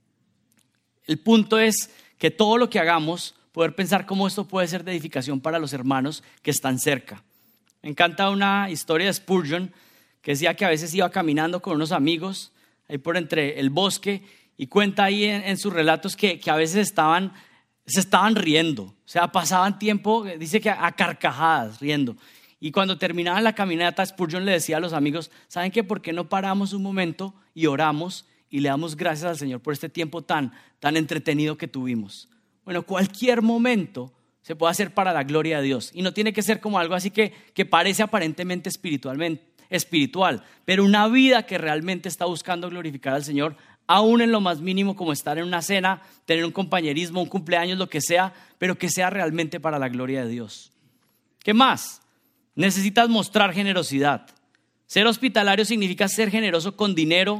S1: El punto es que todo lo que hagamos, poder pensar cómo esto puede ser de edificación para los hermanos que están cerca. Me encanta una historia de Spurgeon que decía que a veces iba caminando con unos amigos ahí por entre el bosque y cuenta ahí en, en sus relatos que, que a veces estaban, se estaban riendo, o sea, pasaban tiempo, dice que a, a carcajadas riendo. Y cuando terminaban la caminata, Spurgeon le decía a los amigos, ¿saben qué? ¿Por qué no paramos un momento y oramos y le damos gracias al Señor por este tiempo tan, tan entretenido que tuvimos? Bueno, cualquier momento se puede hacer para la gloria de Dios. Y no tiene que ser como algo así que, que parece aparentemente espiritualmente, espiritual, pero una vida que realmente está buscando glorificar al Señor, aún en lo más mínimo como estar en una cena, tener un compañerismo, un cumpleaños, lo que sea, pero que sea realmente para la gloria de Dios. ¿Qué más? Necesitas mostrar generosidad. Ser hospitalario significa ser generoso con dinero,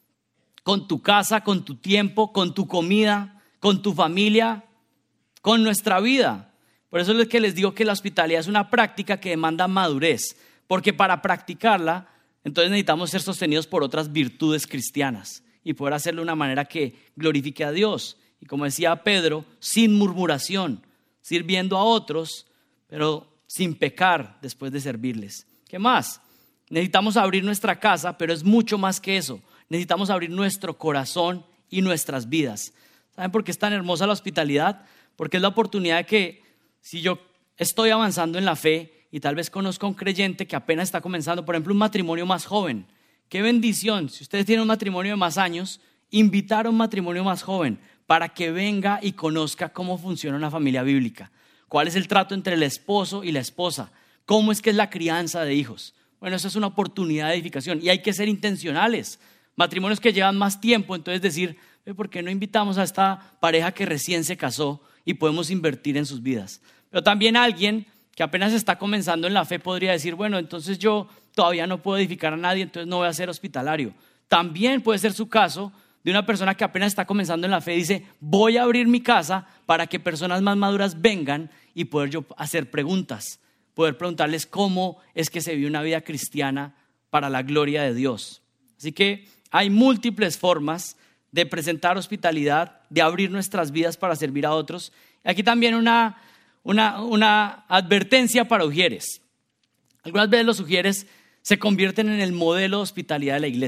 S1: con tu casa, con tu tiempo, con tu comida, con tu familia, con nuestra vida. Por eso es que les digo que la hospitalidad es una práctica que demanda madurez, porque para practicarla, entonces necesitamos ser sostenidos por otras virtudes cristianas y poder hacerlo de una manera que glorifique a Dios. Y como decía Pedro, sin murmuración, sirviendo a otros, pero sin pecar después de servirles. ¿Qué más? Necesitamos abrir nuestra casa, pero es mucho más que eso. Necesitamos abrir nuestro corazón y nuestras vidas. ¿Saben por qué es tan hermosa la hospitalidad? Porque es la oportunidad de que si yo estoy avanzando en la fe y tal vez conozco a un creyente que apenas está comenzando, por ejemplo, un matrimonio más joven. ¡Qué bendición! Si ustedes tienen un matrimonio de más años, invitar a un matrimonio más joven para que venga y conozca cómo funciona una familia bíblica. ¿Cuál es el trato entre el esposo y la esposa? ¿Cómo es que es la crianza de hijos? Bueno, eso es una oportunidad de edificación y hay que ser intencionales. Matrimonios que llevan más tiempo, entonces decir, ¿por qué no invitamos a esta pareja que recién se casó y podemos invertir en sus vidas? Pero también alguien que apenas está comenzando en la fe podría decir, bueno, entonces yo todavía no puedo edificar a nadie, entonces no voy a ser hospitalario. También puede ser su caso de una persona que apenas está comenzando en la fe y dice, voy a abrir mi casa para que personas más maduras vengan y poder yo hacer preguntas, poder preguntarles cómo es que se vive una vida cristiana para la gloria de Dios. Así que hay múltiples formas de presentar hospitalidad, de abrir nuestras vidas para servir a otros. Aquí también una, una, una advertencia para ujieres. Algunas veces los ujieres se convierten en el modelo de hospitalidad de la iglesia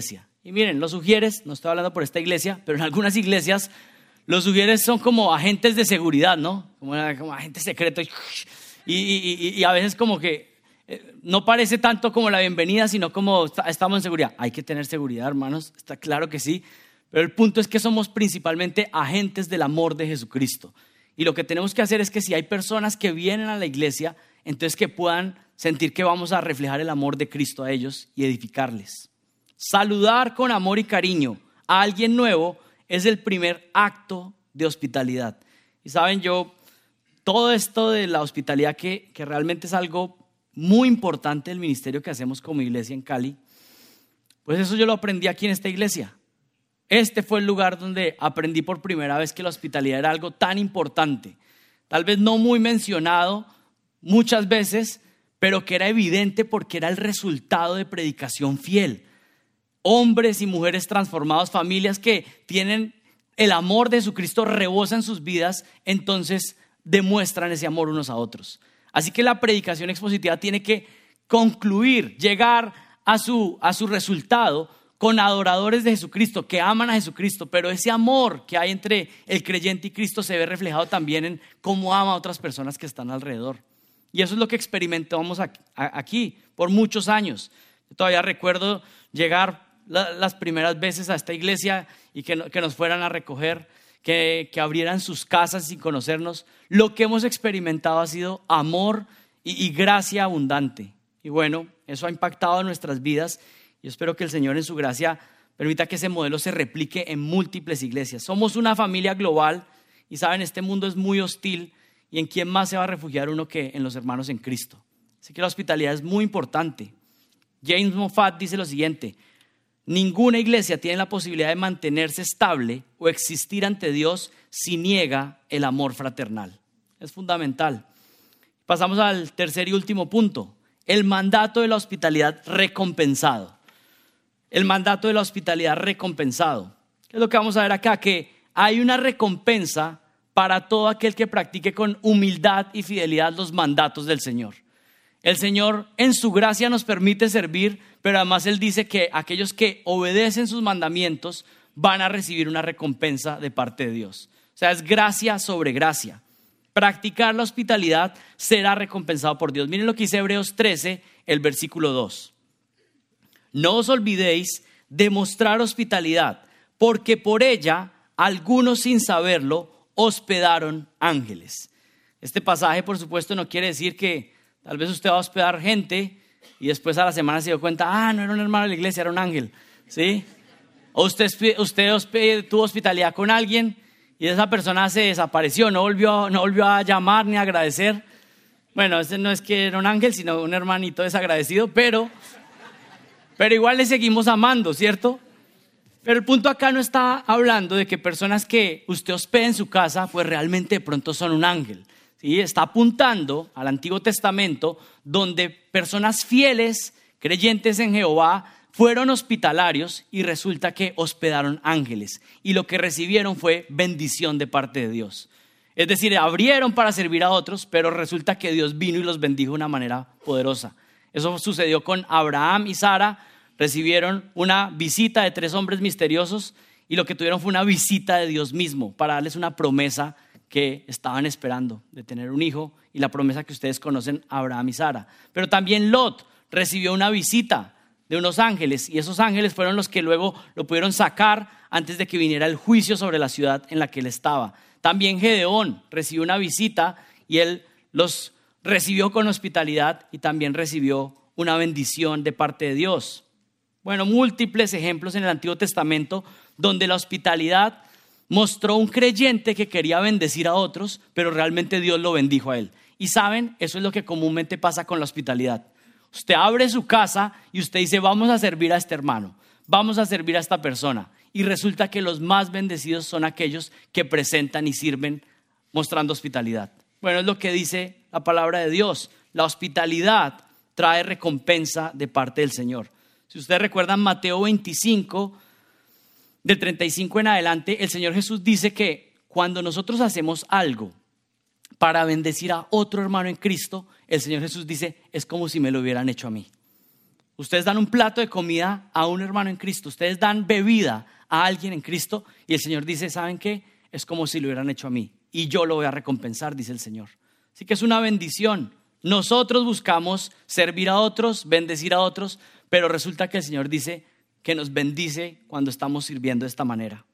S1: Y miren, los ujieres, no estoy hablando por esta iglesia, pero en algunas iglesias los ujieres son como agentes de seguridad, ¿no? Como, como agentes secretos. Y, y, y a veces como que eh, no parece tanto como la bienvenida, sino como está, estamos en seguridad. Hay que tener seguridad, hermanos, está claro que sí. Pero el punto es que somos principalmente agentes del amor de Jesucristo. Y lo que tenemos que hacer es que si hay personas que vienen a la iglesia, entonces que puedan sentir que vamos a reflejar el amor de Cristo a ellos y edificarles. Saludar con amor y cariño a alguien nuevo es el primer acto de hospitalidad. Y saben, yo, todo esto de la hospitalidad que, que realmente es algo muy importante del ministerio que hacemos como iglesia en Cali, pues eso yo lo aprendí aquí en esta iglesia. Este fue el lugar donde aprendí por primera vez que la hospitalidad era algo tan importante. Tal vez no muy mencionado muchas veces, pero que era evidente porque era el resultado de predicación fiel. Hombres y mujeres transformados, familias que tienen el amor de Jesucristo, rebosa en sus vidas, entonces demuestran ese amor unos a otros. Así que la predicación expositiva tiene que concluir, llegar a su, a su resultado con adoradores de Jesucristo, que aman a Jesucristo, pero ese amor que hay entre el creyente y Cristo se ve reflejado también en cómo ama a otras personas que están alrededor. Y eso es lo que experimentamos aquí por muchos años. Yo todavía recuerdo llegar las primeras veces a esta iglesia y que, que nos fueran a recoger, que, que abrieran sus casas sin conocernos. Lo que hemos experimentado ha sido amor y, y gracia abundante. Y bueno, eso ha impactado en nuestras vidas. Yo espero que el Señor en su gracia permita que ese modelo se replique en múltiples iglesias. Somos una familia global y saben, este mundo es muy hostil y en quién más se va a refugiar uno que en los hermanos en Cristo. Así que la hospitalidad es muy importante. James Moffat dice lo siguiente: ninguna iglesia tiene la posibilidad de mantenerse estable o existir ante Dios si niega el amor fraternal. Es fundamental. Pasamos al tercer y último punto: el mandato de la hospitalidad recompensado. El mandato de la hospitalidad recompensado. ¿Qué es lo que vamos a ver acá? Que hay una recompensa para todo aquel que practique con humildad y fidelidad los mandatos del Señor. El Señor en su gracia nos permite servir, pero además Él dice que aquellos que obedecen sus mandamientos van a recibir una recompensa de parte de Dios. O sea, es gracia sobre gracia. Practicar la hospitalidad será recompensado por Dios. Miren lo que dice Hebreos trece, el versículo dos. No os olvidéis de mostrar hospitalidad, porque por ella algunos sin saberlo hospedaron ángeles. Este pasaje, por supuesto, no quiere decir que tal vez usted va a hospedar gente y después a la semana se dio cuenta, ah, no era un hermano de la iglesia, era un ángel, ¿sí? O usted, usted hosped, tuvo hospitalidad con alguien y esa persona se desapareció, no volvió, no volvió a llamar ni a agradecer. Bueno, ese no es que era un ángel, sino un hermanito desagradecido, pero, pero igual le seguimos amando, ¿cierto? Pero el punto acá no está hablando de que personas que usted hospede en su casa, pues realmente de pronto son un ángel. ¿Sí? Está apuntando al Antiguo Testamento, donde personas fieles, creyentes en Jehová, fueron hospitalarios y resulta que hospedaron ángeles. Y lo que recibieron fue bendición de parte de Dios. Es decir, abrieron para servir a otros, pero resulta que Dios vino y los bendijo de una manera poderosa. Eso sucedió con Abraham y Sara. Recibieron una visita de tres hombres misteriosos y lo que tuvieron fue una visita de Dios mismo para darles una promesa que estaban esperando de tener un hijo y la promesa que ustedes conocen, Abraham y Sara. Pero también Lot recibió una visita de unos ángeles y esos ángeles fueron los que luego lo pudieron sacar antes de que viniera el juicio sobre la ciudad en la que él estaba. También Gedeón recibió una visita y él los recibió con hospitalidad y también recibió una bendición de parte de Dios. Bueno, múltiples ejemplos en el Antiguo Testamento donde la hospitalidad mostró un creyente que quería bendecir a otros, pero realmente Dios lo bendijo a él. Y saben, eso es lo que comúnmente pasa con la hospitalidad. Usted abre su casa y usted dice, vamos a servir a este hermano, vamos a servir a esta persona. Y resulta que los más bendecidos son aquellos que presentan y sirven mostrando hospitalidad. Bueno, es lo que dice la palabra de Dios. La hospitalidad trae recompensa de parte del Señor. Si ustedes recuerdan Mateo veinticinco, del treinta y cinco en adelante, el Señor Jesús dice que cuando nosotros hacemos algo para bendecir a otro hermano en Cristo, el Señor Jesús dice, es como si me lo hubieran hecho a mí. Ustedes dan un plato de comida a un hermano en Cristo. Ustedes dan bebida a alguien en Cristo. Y el Señor dice, ¿saben qué? Es como si lo hubieran hecho a mí. Y yo lo voy a recompensar, dice el Señor. Así que es una bendición. Nosotros buscamos servir a otros, bendecir a otros, pero resulta que el Señor dice que nos bendice cuando estamos sirviendo de esta manera.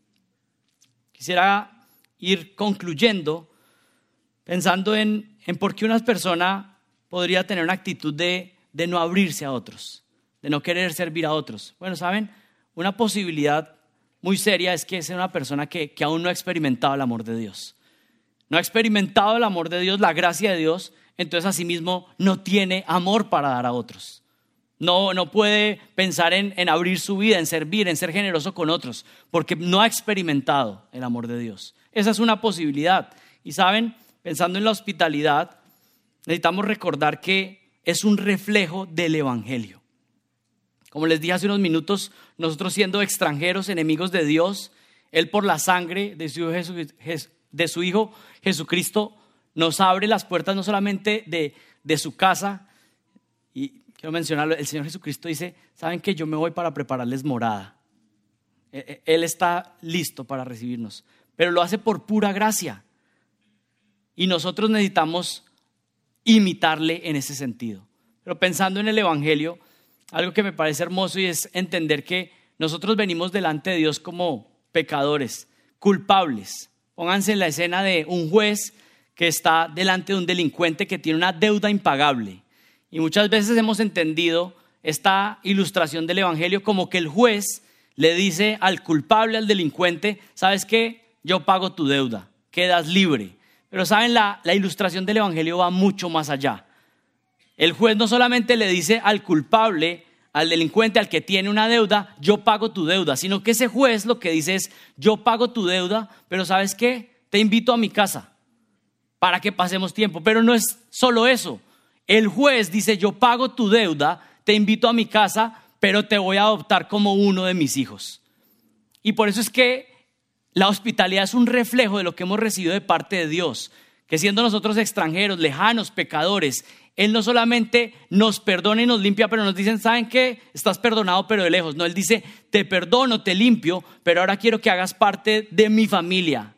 S1: Quisiera ir concluyendo pensando en, en por qué una persona podría tener una actitud de, de no abrirse a otros, de no querer servir a otros. Bueno, ¿saben? Una posibilidad muy seria es que sea una persona que, que aún no ha experimentado el amor de Dios. No ha experimentado el amor de Dios, la gracia de Dios, entonces asimismo no tiene amor para dar a otros. No, no puede pensar en, en abrir su vida, en servir, en ser generoso con otros, porque no ha experimentado el amor de Dios. Esa es una posibilidad. Y saben, pensando en la hospitalidad, necesitamos recordar que es un reflejo del evangelio. Como les dije hace unos minutos, nosotros siendo extranjeros, enemigos de Dios, Él por la sangre de su, Jesu, de su Hijo Jesucristo nos abre las puertas no solamente de, de su casa. Y quiero mencionarlo, el Señor Jesucristo dice, ¿saben qué? Yo me voy para prepararles morada. Él está listo para recibirnos, pero lo hace por pura gracia. Y nosotros necesitamos imitarle en ese sentido. Pero pensando en el evangelio, algo que me parece hermoso y es entender que nosotros venimos delante de Dios como pecadores, culpables. Pónganse en la escena de un juez que está delante de un delincuente que tiene una deuda impagable. Y muchas veces hemos entendido esta ilustración del evangelio como que el juez le dice al culpable, al delincuente, ¿sabes qué? Yo pago tu deuda, quedas libre. Pero saben, la, la ilustración del evangelio va mucho más allá. El juez no solamente le dice al culpable, al delincuente, al que tiene una deuda, yo pago tu deuda, sino que ese juez lo que dice es, yo pago tu deuda, pero ¿sabes qué? Te invito a mi casa para que pasemos tiempo. Pero no es solo eso. El juez dice, yo pago tu deuda, te invito a mi casa, pero te voy a adoptar como uno de mis hijos. Y por eso es que la hospitalidad es un reflejo de lo que hemos recibido de parte de Dios, que siendo nosotros extranjeros, lejanos, pecadores, Él no solamente nos perdona y nos limpia, pero nos dicen, ¿saben qué? Estás perdonado, pero de lejos. No, Él dice, te perdono, te limpio, pero ahora quiero que hagas parte de mi familia.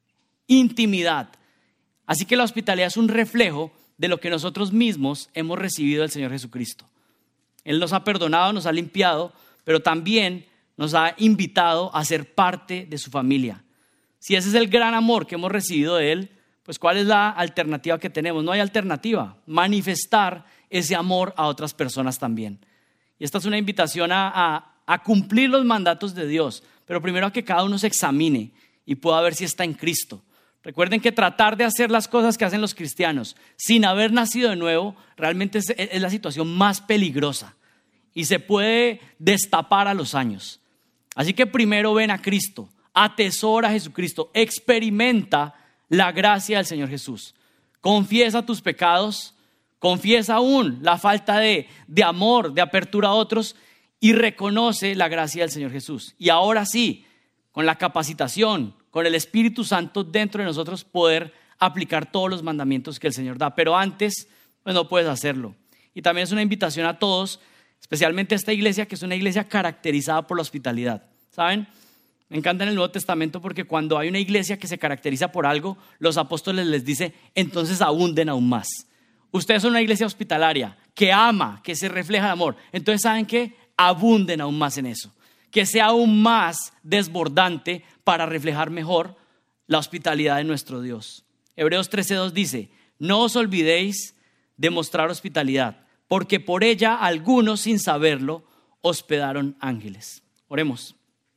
S1: Intimidad. Así que la hospitalidad es un reflejo de lo que nosotros mismos hemos recibido del Señor Jesucristo. Él nos ha perdonado, nos ha limpiado, pero también nos ha invitado a ser parte de su familia. Si ese es el gran amor que hemos recibido de Él, pues ¿cuál es la alternativa que tenemos? No hay alternativa. Manifestar ese amor a otras personas también. Y esta es una invitación a, a, a cumplir los mandatos de Dios, pero primero a que cada uno se examine y pueda ver si está en Cristo. Recuerden que tratar de hacer las cosas que hacen los cristianos sin haber nacido de nuevo realmente es, es la situación más peligrosa y se puede destapar a los años. Así que primero ven a Cristo, atesora a Jesucristo, experimenta la gracia del Señor Jesús. Confiesa tus pecados, confiesa aún la falta de, de amor, de apertura a otros y reconoce la gracia del Señor Jesús. Y ahora sí, con la capacitación, con el Espíritu Santo dentro de nosotros, poder aplicar todos los mandamientos que el Señor da. Pero antes, pues no puedes hacerlo. Y también es una invitación a todos, especialmente a esta iglesia, que es una iglesia caracterizada por la hospitalidad. ¿Saben? Me encanta en el Nuevo Testamento porque cuando hay una iglesia que se caracteriza por algo, los apóstoles les dicen, entonces abunden aún más. Ustedes son una iglesia hospitalaria, que ama, que se refleja el amor. Entonces, ¿saben qué? Abunden aún más en eso. Que sea aún más desbordante para reflejar mejor la hospitalidad de nuestro Dios. Hebreos trece dos dice, no os olvidéis de mostrar hospitalidad, porque por ella algunos sin saberlo hospedaron ángeles. Oremos.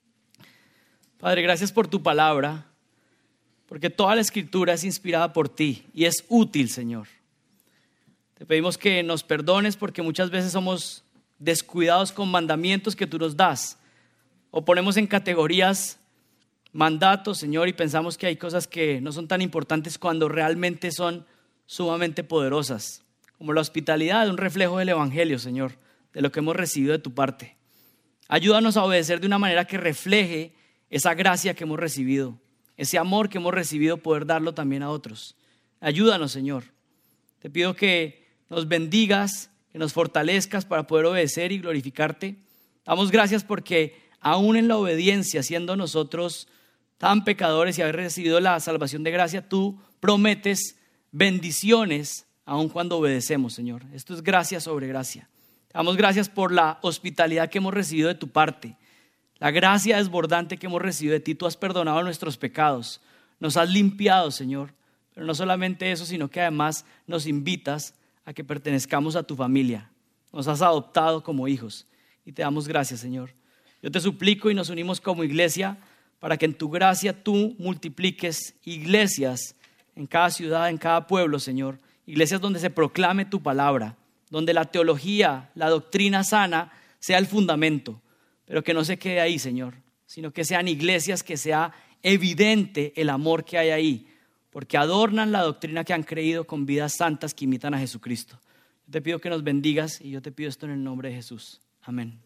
S1: Padre, gracias por tu palabra, porque toda la escritura es inspirada por ti y es útil, Señor. Te pedimos que nos perdones porque muchas veces somos descuidados con mandamientos que tú nos das o ponemos en categorías mandatos, Señor, y pensamos que hay cosas que no son tan importantes cuando realmente son sumamente poderosas, como la hospitalidad, un reflejo del evangelio, Señor, de lo que hemos recibido de tu parte. Ayúdanos a obedecer de una manera que refleje esa gracia que hemos recibido, ese amor que hemos recibido, poder darlo también a otros. Ayúdanos, Señor. Te pido que nos bendigas, que nos fortalezcas para poder obedecer y glorificarte. Damos gracias porque aún en la obediencia, siendo nosotros tan pecadores y haber recibido la salvación de gracia, tú prometes bendiciones aun cuando obedecemos, Señor. Esto es gracia sobre gracia. Damos gracias por la hospitalidad que hemos recibido de tu parte, la gracia desbordante que hemos recibido de ti. Tú has perdonado nuestros pecados, nos has limpiado, Señor. Pero no solamente eso, sino que además nos invitas a que pertenezcamos a tu familia. Nos has adoptado como hijos y te damos gracias, Señor. Yo te suplico y nos unimos como iglesia para que en tu gracia tú multipliques iglesias en cada ciudad, en cada pueblo, Señor. Iglesias donde se proclame tu palabra, donde la teología, la doctrina sana sea el fundamento, pero que no se quede ahí, Señor, sino que sean iglesias que sea evidente el amor que hay ahí, porque adornan la doctrina que han creído con vidas santas que imitan a Jesucristo. Yo te pido que nos bendigas y yo te pido esto en el nombre de Jesús. Amén.